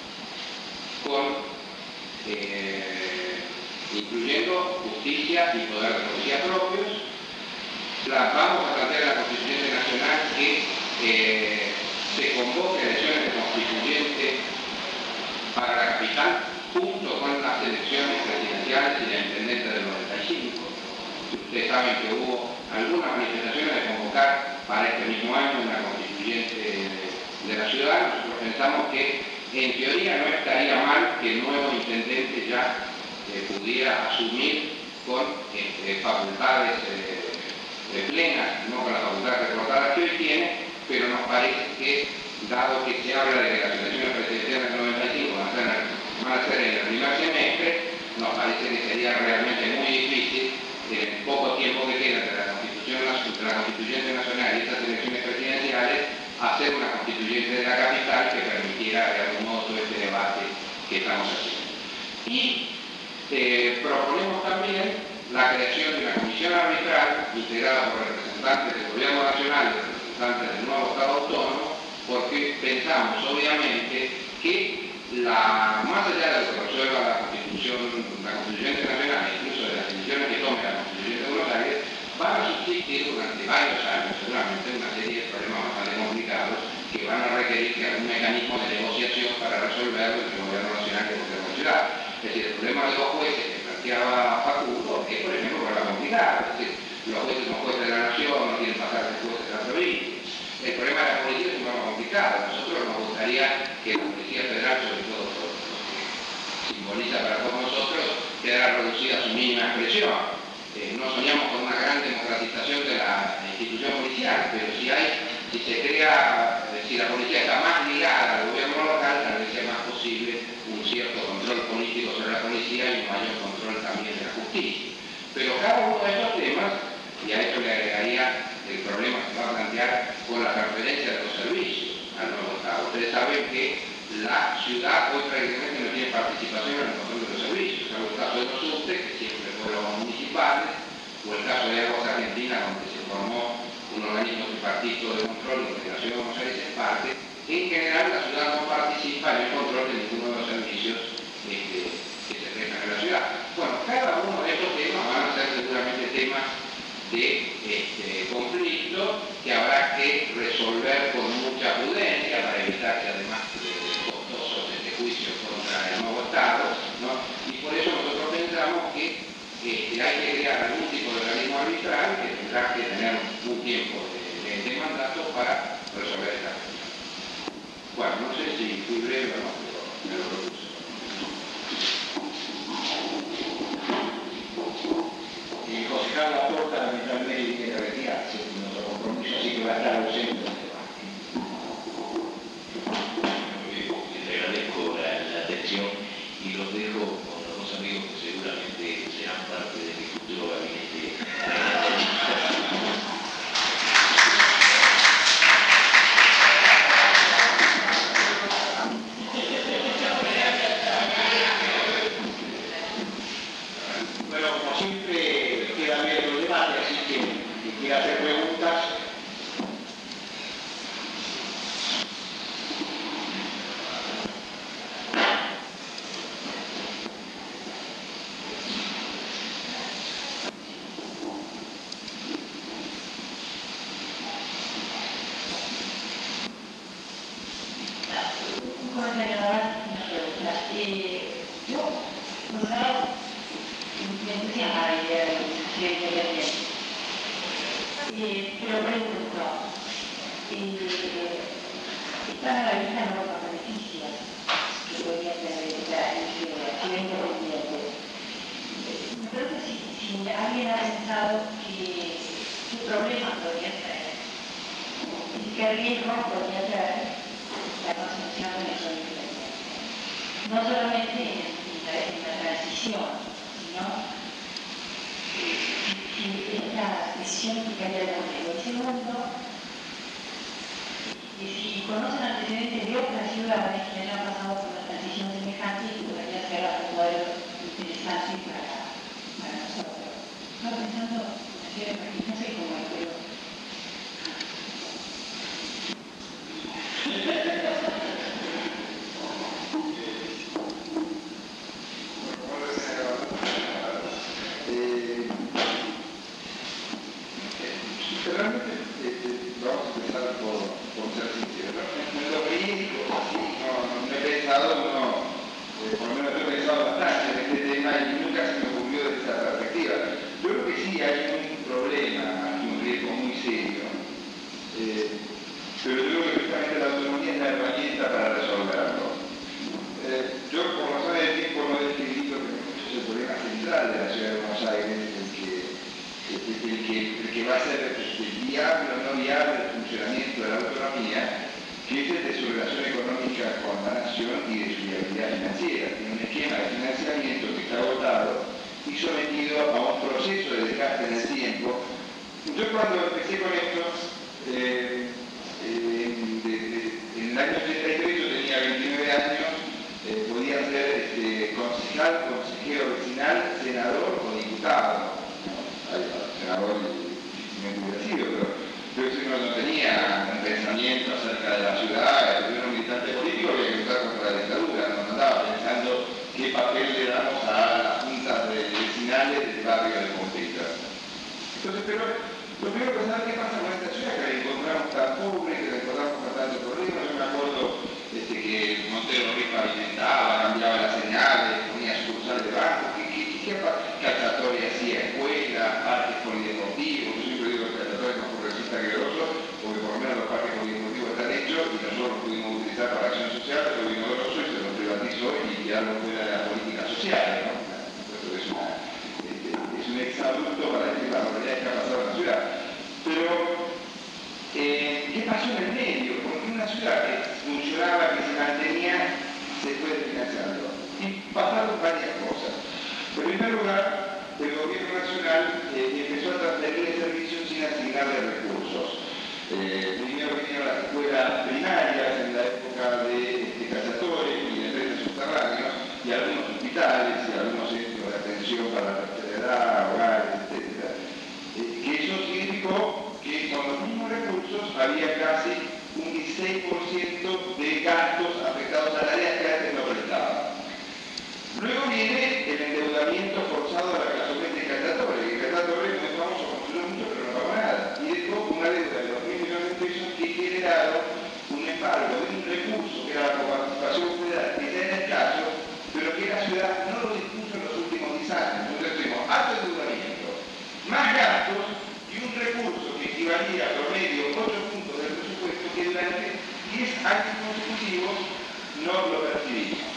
Speaker 2: incluyendo justicia y poder de policía propios. Vamos a plantear en la Constitución Nacional que se convoque elecciones de constituyente para la capital, junto con las elecciones presidenciales y la intendencia del 95. Ustedes saben que hubo algunas manifestaciones de convocar para este mismo año una constituyente de la ciudad. Nosotros pensamos que en teoría no estaría mal que el nuevo intendente ya pudiera asumir con facultades plenas, no con las facultades recortadas que hoy tiene, pero nos parece que, dado que se habla de que las elecciones presidenciales del 95 van a ser en el primer semestre, nos parece que sería realmente muy difícil, en el poco tiempo que queda entre la Constituyente Nacional y estas elecciones presidenciales, hacer una constituyente de la capital que permitiera de algún modo todo este debate que estamos haciendo. Y proponemos también la creación de una comisión arbitral integrada por representantes del Gobierno Nacional y representantes del nuevo Estado autónomo, porque pensamos obviamente que más allá de lo que resuelva la Constituyente Nacional e incluso de las decisiones que tome la Constitución de Buenos Aires, van a subsistir durante varios años seguramente una serie de problemas bastante complicados que van a requerir que algún mecanismo de negociación para resolverlo entre el Gobierno Nacional y el Gobierno de la ciudad. Es decir, el problema de los jueces que planteaba Facundo es, por ejemplo, para complicado. Es decir, los jueces son jueces de la nación, no quieren pasar de jueces de la provincia. El problema de la policía es un problema complicado. A nosotros nos gustaría que la Policía Federal, sobre todo por lo que simboliza para todos nosotros, quedara reducida a su mínima expresión. No soñamos con una gran democratización de la institución policial, pero si la policía está más ligada al gobierno local, tal vez sea más posible un cierto control político sobre la policía y un mayor control también de la justicia. Pero cada uno de estos temas, y a esto le agregaría el problema que se va a plantear con la transferencia de los servicios al nuevo Estado. Ustedes saben que la ciudad hoy prácticamente no tiene participación en el control de los servicios, salvo el caso de los subte, que siempre fueron municipales, o el caso de Aguas Argentinas, donde se formó un organismo tripartito de control y que la ciudad de Buenos Aires es parte. En general, la ciudad no participa en el control de ninguno de los servicios que se prestan en la ciudad. Bueno, cada uno de estos temas van a ser seguramente temas de conflicto que habrá que resolver con mucha prudencia para evitar que además costosos juicios contra el nuevo Estado, ¿no? Y por eso nosotros pensamos que hay que crear algún tipo de organismo arbitral que tendrá que tener un tiempo de mandato para resolver esta cuestión. Bueno, no sé si fui breve o no, pero me lo propuse.
Speaker 3: Concejal Laporta lamentablemente tiene que retirarse por nuestro compromiso, así que va a estar ausente del debate.
Speaker 4: Le agradezco la atención y los dejo con los dos amigos que seguramente serán parte de mi futuro gabinete.
Speaker 3: Bueno, como siempre, queda abierto el debate, así que si quiere hacer preguntas.
Speaker 5: Yo, por un lado, me entusiasma la idea de ser independiente. Pero pregunto, ¿están a la vista nuevos beneficios que podría tener ser independiente? Me pregunto si alguien ha pensado qué problemas podría traer y qué riesgos podría traer la construcción de nuestro independiente. No solamente en la transición, sino si esta decisión implicaría el riesgo. Y segundo, si conocen antecedentes de otras ciudades que hayan pasado por una transición semejante, podría ser un modelo interesante para nosotros. Estaba pensando, situación, no sé cómo es, pero...
Speaker 1: Realmente vamos a empezar por ser sinceros, ¿no? En lo verídico, así, no he pensado, por lo menos yo he pensado bastante en este tema y nunca se me ocurrió desde esa perspectiva. Yo creo que sí hay un problema, un riesgo muy serio, pero yo creo que justamente la autonomía es la herramienta para resolverlo. Yo por razones de tiempo no he descrito que es el problema central de la ciudad de Buenos Aires, el que va a ser viable o no viable el funcionamiento de la autonomía, que es el de su relación económica con la nación y de su viabilidad financiera. Tiene un esquema de financiamiento que está agotado y sometido a un proceso de desgaste en el tiempo. Yo cuando empecé con esto, en el año 83 yo tenía 29 años, podía ser concejal, consejero vecinal, senador o diputado. Senador me hubiera sido, pero yo no tenía un pensamiento acerca de la ciudad, yo era un militante político que había que luchar contra la dictadura, no andaba pensando qué papel le damos a las juntas vecinales del barrio de Pompita. Entonces, pero lo primero que pensaba, ¿qué pasa con esta ciudad? Que la encontramos tan pobre, que la encontramos con tantos problemas. Yo me acuerdo que Montero Ruiz pavimentaba, cambiaba las señales, ponía sucursal de banco, ¿qué cachatoria hacía? Escuelas, parques polideportivos. Yo siempre digo que el cachatoria es más progresista que el otro, porque por lo menos los parques polideportivos están hechos y nosotros los pudimos utilizar para acción social, pero vino Grosso y se los privatizó y quedaron fuera de la política social, ¿no? Es un exabrupto para decir la realidad que ha pasado en la ciudad. Pero, ¿qué pasó en el medio? Porque una ciudad que funcionaba, que se mantenía, se fue desfinanciando. Y pasaron varias cosas. En primer lugar, el gobierno nacional empezó a transferir servicios sin asignarle recursos. Primero vinieron las escuelas primarias en la época de Cazatores y de trenes subterráneos, y algunos hospitales y algunos centros de atención para la tercera edad, hogares, etc. Que eso significó que con los mismos recursos había casi un 16% de gastos afectados a áreas que antes no prestaban. Luego viene el endeudamiento forzado a la plazoleta de Cazatores, que Cazatores no es famoso, construyó mucho, pero no pagó nada. Y dejó una deuda de 2.000 millones de pesos que generado un embargo de un recurso que era la coparticipación federal, que ya era escaso, pero que la ciudad no lo dispuso en los últimos 10 años. Entonces tuvimos alto endeudamiento, más gastos y un recurso que equivalía a promedio 8 puntos del presupuesto que durante 10 años consecutivos no lo percibimos.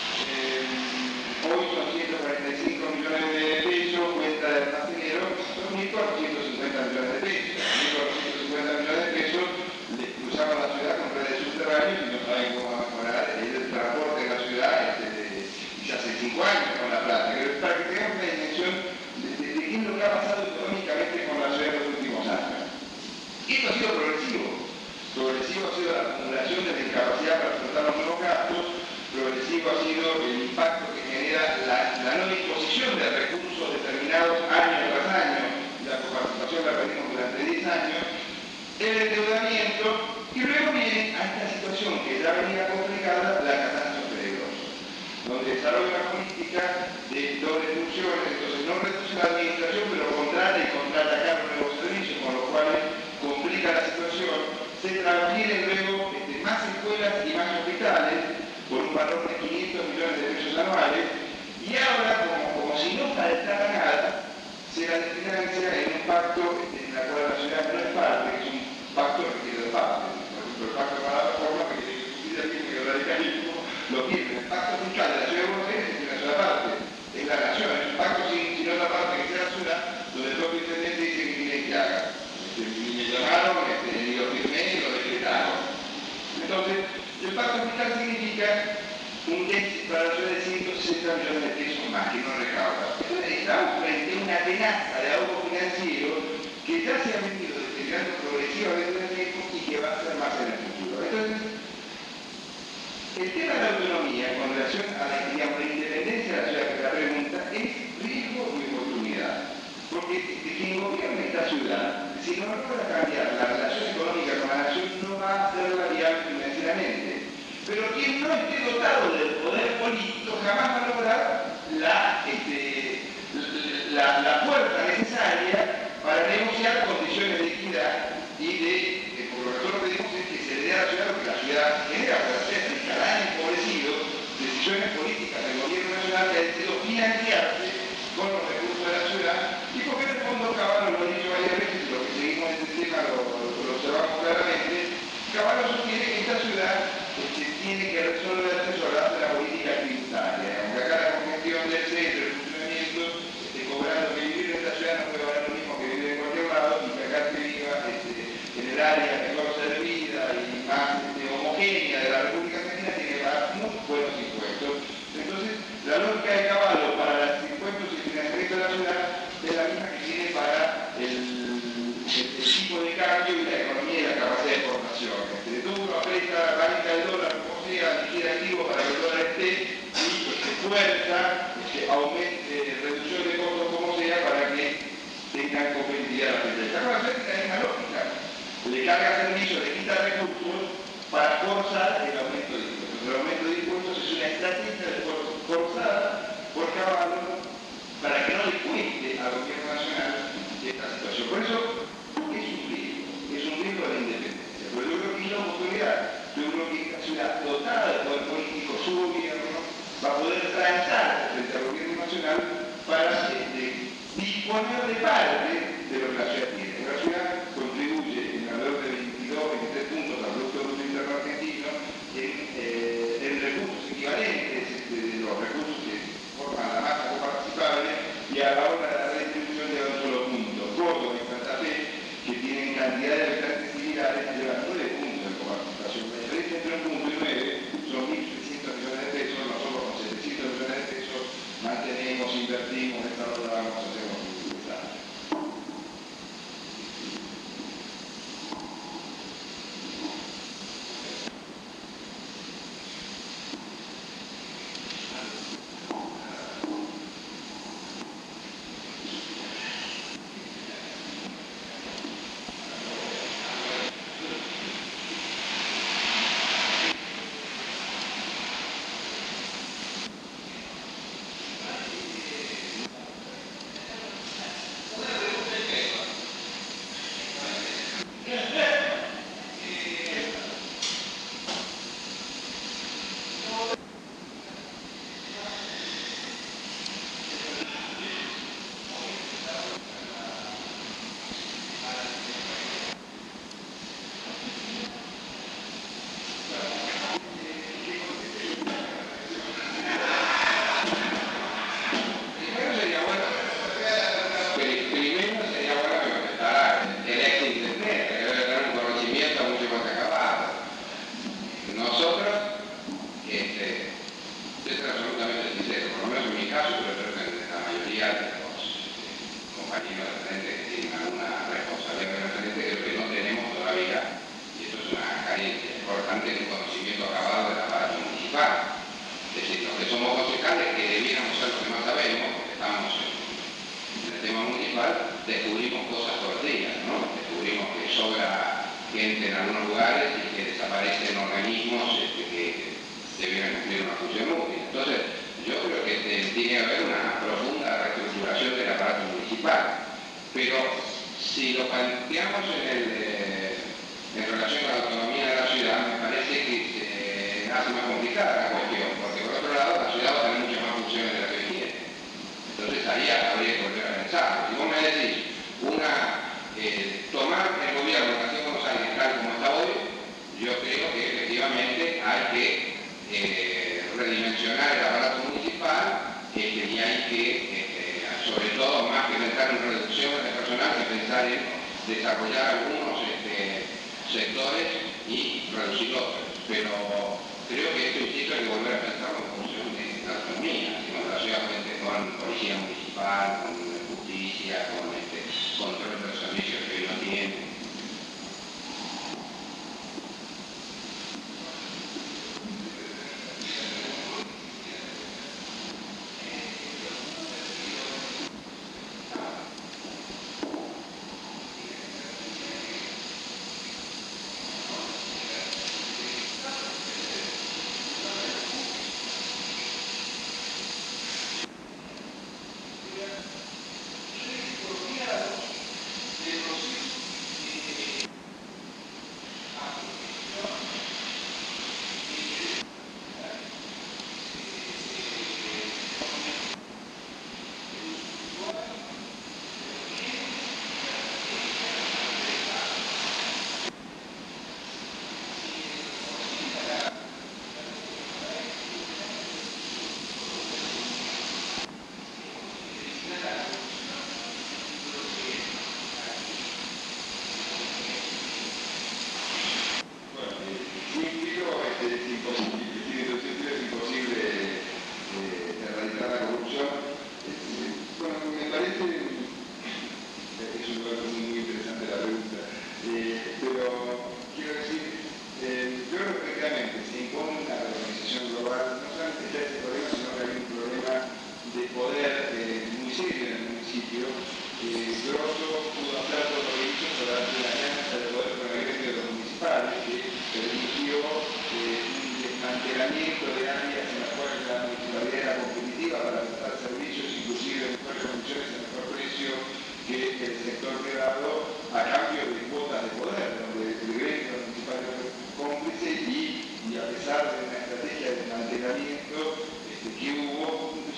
Speaker 1: Hoy son 145 millones de pesos, cuenta de almacenero, son 1.450 millones de pesos. 1.450 millones de pesos les cruzamos la ciudad con redes subterráneas y no saben cómo va a mejorar el transporte en la ciudad y hace 5 años con la plata. Pero para que tengamos una dimensión de qué es lo que ha pasado económicamente con la ciudad en los últimos años. Y esto ha sido progresivo. Progresivo ha sido la acumulación de la incapacidad para afrontar los nuevos gastos. Progresivo ha sido el impacto que genera la no disposición de recursos determinados año tras año, la coparticipación la perdimos durante 10 años, el endeudamiento, y luego viene a esta situación que ya venía complicada, la catástrofe de Grosso, donde desarrolla una política de doble funciones, entonces no reduce la administración, pero contrata y contrata acá nuevos servicios, con los cuales complica la situación, se transfieren luego más escuelas y más hospitales, por un valor de 500 millones de pesos anuales, y ahora, como si no faltara nada, se la desfinancia en un pacto en la cual la ciudad no es parte, que es un pacto requerido de parte. Por ejemplo, el pacto para la reforma, que tiene que discutir aquí, que el radicalismo lo tiene. El pacto fiscal de la ciudad de Buenos Aires es una sola parte, es la nación, es un pacto sin otra parte que sea la ciudad, donde el propio intendente dice que tiene que haga. Me llamaron, ni lo firmé, ni lo decretaron. Entonces, el pacto fiscal significa un déficit para la ciudad de 160 millones de pesos más que no recauda. Entonces estamos frente a una amenaza de ahorro financiero que ya se ha venido deteriorando progresivamente en el tiempo y que va a ser más en el futuro. Entonces, el tema de la autonomía con relación a la independencia de la ciudad, que la pregunta es riesgo y oportunidad. Porque quien gobierna esta ciudad si no logra cambiar la relación económica con la nación, no va a hacerla viable financieramente. Pero quien no esté dotado del poder político jamás va a lograr la fuerza necesaria para negociar condiciones de equidad y por lo que nosotros pedimos es que se le dé a la ciudad lo que la ciudad genera, porque la ciudad está tan empobrecido, decisiones políticas del gobierno nacional que ha decidido financiarse con los recursos de la ciudad, y porque en el fondo Cavallo lo ha dicho varias veces, y lo que seguimos en este tema lo observamos claramente. Cavallo sostiene que esta ciudad tiene que resolverse sobre la base de la política tributaria, aunque acá la congestión del centro, el funcionamiento, cobrando que vivir en esta ciudad no puede valer lo mismo que vivir en cualquier lado, y que acá se viva en el área mejor servida y más homogénea de la República Argentina, tiene que pagar muy buenos impuestos. Entonces, la lógica de Cavallo para los impuestos y el financiamiento de la ciudad es la misma que tiene para el tipo de cambio y la economía y la capacidad de exportación. Tú aprieta la banca del dólar, como sea, liquida activo para que el dólar esté, y fuerza, aumente, reducción de costos como sea, para que tengan competitividad las empresas. Ahora, es la misma lógica. Le carga servicios, le quita recursos para forzar el aumento de impuestos. El aumento de impuestos es una estrategia forzada por Cavallo para que no le cueste al gobierno nacional esta situación. Por eso es un riesgo de la independencia. Pero yo creo que es una oportunidad. Yo creo que esta ciudad dotada de poder político, su gobierno, va a poder transar frente al gobierno nacional para disponer de parte de lo que la ciudad tiene. La ciudad contribuye en alrededor de 22-23 puntos al Producto Bruto Interno Argentino en recursos equivalentes, los recursos que forman la masa coparticipable, y a la hora de la redistribución de un solo punto. Córdoba y Santa Fe, que tienen cantidad de habitantes similares, llevan 9 puntos de coparticipación. La diferencia entre un punto y 9 son 1.600 millones de pesos. Nosotros con 700 millones de pesos mantenemos, invertimos, desarrollamos, hacemos publicidad.
Speaker 2: Descubrimos cosas todos los días, ¿no? Descubrimos que sobra gente en algunos lugares y que desaparecen organismos que debieran cumplir una función útil. Entonces, yo creo que tiene que haber una profunda reestructuración del aparato municipal, pero si lo planteamos en relación con la autonomía de la ciudad, me parece que se hace más complicada la cuestión, porque por otro lado la ciudad va a tener muchas más funciones de las que tiene. Entonces ahí habría que volver a pensar. Si vos me decís, tomar el gobierno de la Ciudad de Buenos Aires tal como está hoy, yo creo que efectivamente hay que redimensionar el aparato municipal y hay que, sobre todo, más que pensar en reducciones de personal, que pensar en desarrollar algunos sectores y reducir otros. Pero creo que esto, insisto, hay que volver a pensarlo en función de la autonomía, sino la ciudad con policía municipal, con justicia, con control de los servicios que hoy no tiene.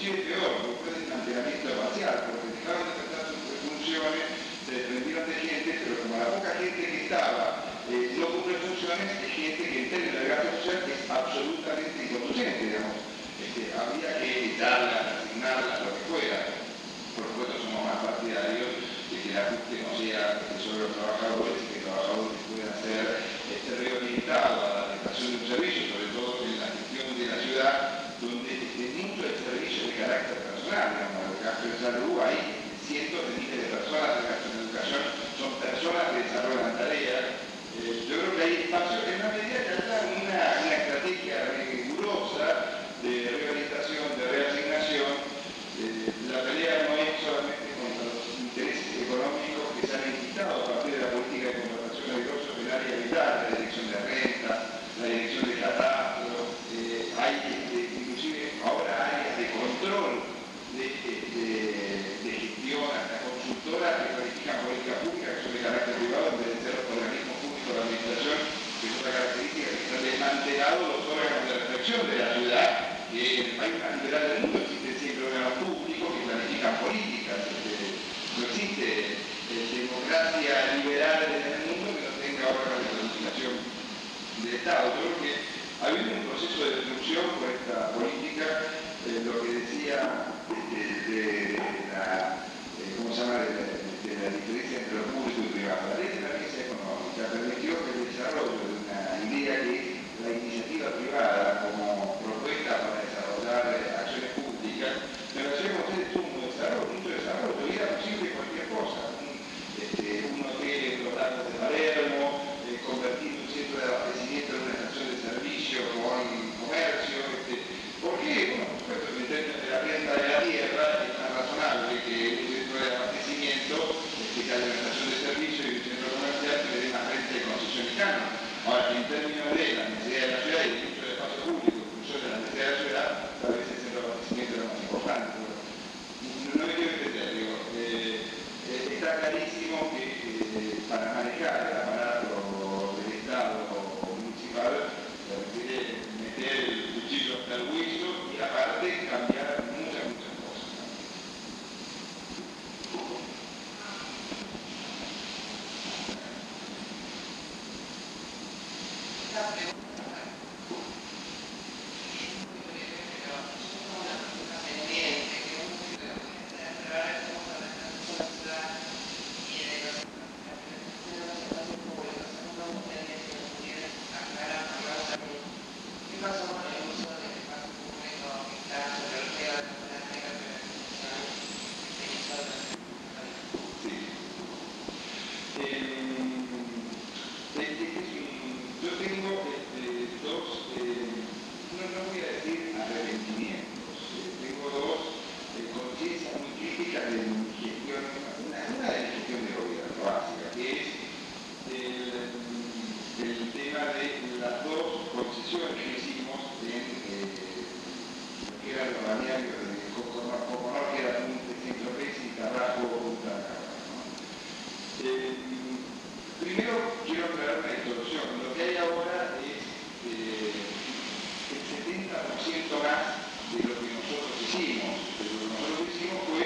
Speaker 1: inclusive peor, fue desmantelamiento parcial, porque dejaron de prestar sus funciones, se desprendieron de gente, pero como la poca gente que estaba no cumple funciones, es gente que en términos de gasto social es absolutamente inconducente, digamos. Habría que quitarla, asignarla, lo que fuera. Por supuesto somos más partidarios de que el ajuste no sea sobre los trabajadores, que los trabajadores puedan ser reorientados a la prestación de un servicio, sobre todo en la gestión de la ciudad, donde mucho el servicio de carácter personal, digamos, el gasto de salud, hay cientos de miles de personas, el gasto de educación, son personas que desarrollan tareas. Yo creo que hay espacio, en la medida que haya una estrategia rigurosa de reorientación, de reasignación. La pelea no es solamente contra los intereses económicos que se han quitado a partir de la política de contratación de grosos del área vital, la dirección de rentas, la dirección de catastro, hay inclusive ahora áreas de control de gestión, hasta consultoras que planifican políticas públicas que son de carácter privado en vez de ser organismos públicos de administración, que es otra característica que están desmantelados los órganos de reflexión de la ciudad, que en el país más liberal del mundo existen siempre órganos públicos que planifican políticas. No existe democracia liberal en el mundo que no tenga órganos de planificación del Estado. Yo creo que ha habido un proceso de destrucción por esta política, lo que decía ¿cómo se llama? De la diferencia entre lo público y privado. La ley de la riqueza económica permitió el desarrollo de una idea que la iniciativa privada como propuesta para desarrollar acciones públicas, pero hacemos mucho desarrollo, y era posible cualquier cosa. Un hotel en los lagos de Palermo, convertir un centro de abastecimiento en una estación de servicio con comercio. ¿Por qué? Bueno, por supuesto, en términos de la renta de la tierra es tan razonable que un centro de abastecimiento que haya una estación de servicio y un centro comercial que le dé más renta de concesión y canon. Ahora, en términos de la necesidad de la ciudad y el uso de espacio público, incluso de la necesidad de la ciudad, tal vez el centro de abastecimiento era más importante. No me quiero entender, digo, está clarísimo que para manejar el aparato del Estado municipal se requiere meter el cuchillo hasta el hueso y aparte cambiar muchas cosas. Yo tengo dos, no voy a decir arrepentimientos, tengo dos conciencias muy críticas de mi gestión, una de mi gestión de gobierno básica, que es el tema de las dos concesiones que hicimos en lo que era el balneario de Coconor, que era un centro Pez y Carrasco, Punta Carrasco. Primero quiero aclarar una introducción. Lo que hay ahora es el 70% más de lo que nosotros hicimos. Lo que nosotros hicimos fue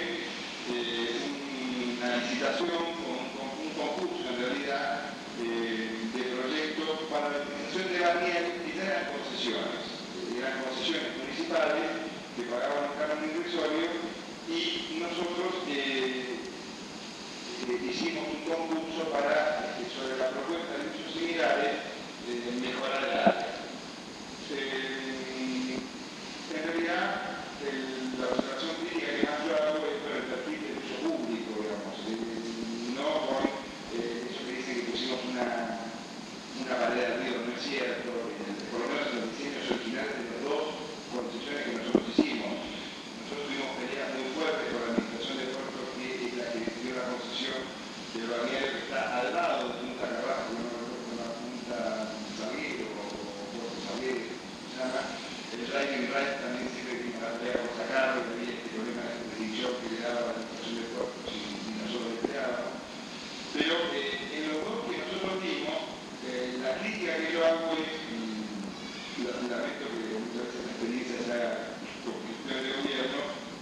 Speaker 1: una licitación con un concurso en realidad de proyectos para la utilización de balnearios que ya eran concesiones municipales que pagaban un canon ingresorio y nosotros hicimos un concurso para, sobre la propuesta de usos similares, mejorar el área. En realidad, la observación crítica que más yo hago es por el perfil del uso público, digamos, no con eso que dice que pusimos una pared de río, no es cierto, por lo menos en los diseños originales de las dos concesiones que nosotros hicimos. Nosotros tuvimos peleas muy fuertes con la administración de puertos, que es la que dio la concesión del balneario que está al lado de Punta Carrasco, no recuerdo la Punta Salguero o Puerto Salguero, se llama. El Driving Right también siempre tiene una pelea por sacarlo, que había este problema de decisión que le daba la administración de puertos y nosotros le creábamos. Pero en los dos que nosotros dimos, la crítica que yo hago es, lamento que muchas veces la experiencia sea con gestión de gobierno,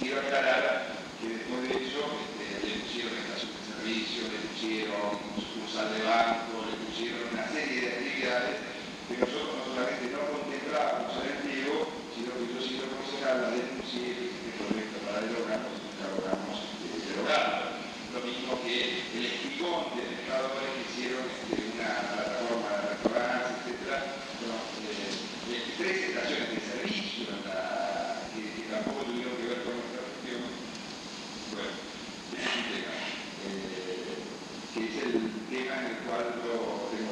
Speaker 1: quiero aclarar que después de eso le pusieron estación de servicio, le pusieron sucursal de banco, le pusieron una serie de actividades que nosotros no solamente no contemplábamos en el pliego, sino que yo siendo profesional la denuncié que correcto para derogarnos y nunca logramos derogarlo. Lo mismo que el espigón de pescadores que hicieron una plataforma de restaurantes, etc. Bueno, 3 estaciones de servicio que tampoco tuvieron que ver con nuestra gestión. Bueno, ese es un tema, que es el tema en el cual yo tengo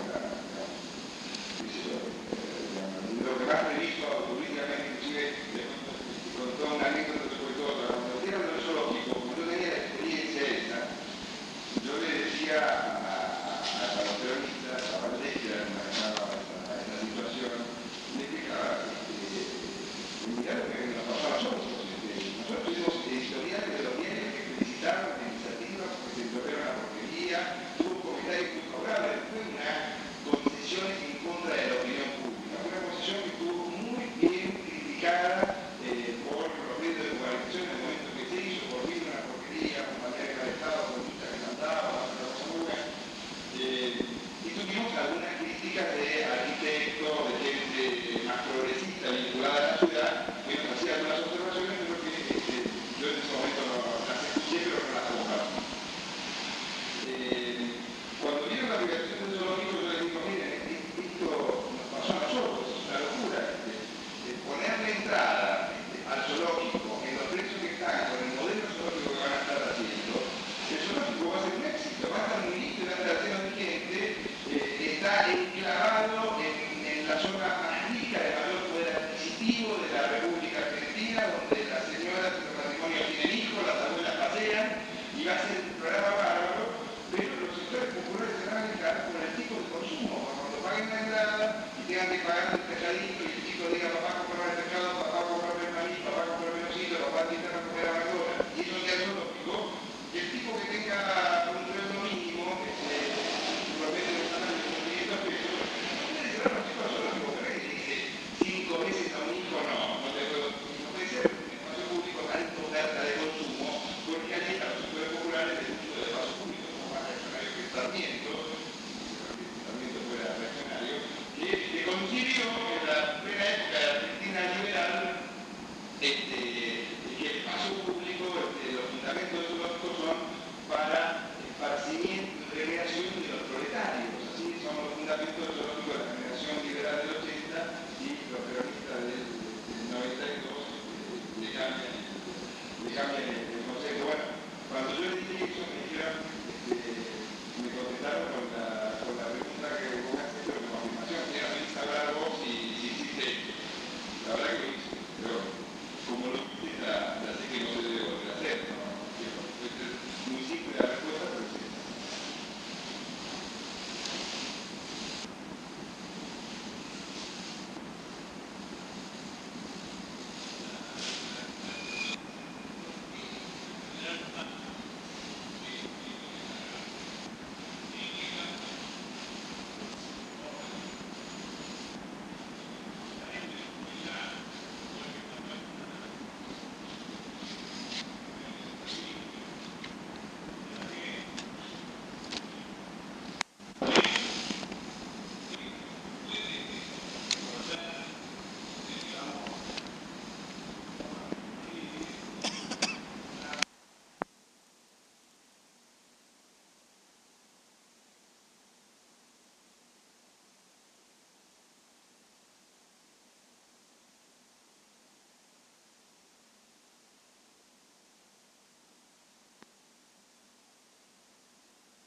Speaker 1: lo que más me hizo políticamente, inclusive con toda una anécdota sobre todo, cuando era lo zoológico, como yo tenía la experiencia esa, yo le decía a los peronistas, a Valdés, que manejaba esta situación, le explicaba, mirá lo que nos pasó a nosotros. Nosotros tuvimos editoriales de los diarios que felicitaron la iniciativa porque se introdujeron la porquería, tuvo comentarios muy favorables, fue una concesión en contra de la opinión pública, una concesión que estuvo muy bien criticada por los medios de comunicación en el momento que se hizo, por fin una porquería, con materia del Estado, con muchas que cantaban, una cosa muy buena. Y tuvimos algunas críticas de arquitectos, de gente más progresista vinculada a la ciudad, que nos hacía algunas observaciones, pero que yo en ese momento no las escuché, pero no las compartí. Cuando vieron la privatización del zoológico, yo les digo, miren, esto nos pasó a nosotros, es una locura. Ponerle entrada al zoológico en los precios que están, con el modelo zoológico que van a estar haciendo, el zoológico va a ser un éxito, va a estar muy listo, va a estar lleno de gente, está enclavado en la zona más rica, de mayor poder adquisitivo de la República Argentina, donde las señoras de los matrimonios tienen hijos, las abuelas pasean, y va a ser un programa bárbaro, pero los sectores populares se van a encargar por el tipo de consumo, cuando paguen la entrada y tengan que pagar el pescadito y el chico diga, papá comprame el pescado, papá comprame el maní, papá comprame el osito, papá tiene que comer a McDonald's, y eso ya es zoológico, y el tipo que tenga un sueldo mínimo, promedio de salario de 500 pesos, no puede llevar a los chicos al zoológico, pero que dice 5 veces a un hijo, no puede ser un espacio público alta oferta de consumo, porque allí a los sectores populares el uso de espacio público, como más reaccionario que Sarmiento fuera reaccionario, que coincidió en la plena época de la Argentina liberal, que el espacio público, los fundamentos de zoológicos son para esparcimiento y recreación de los proletarios. Así son los fundamentos del zoológico de la generación liberal del 80 y los peronistas del 92 le cambian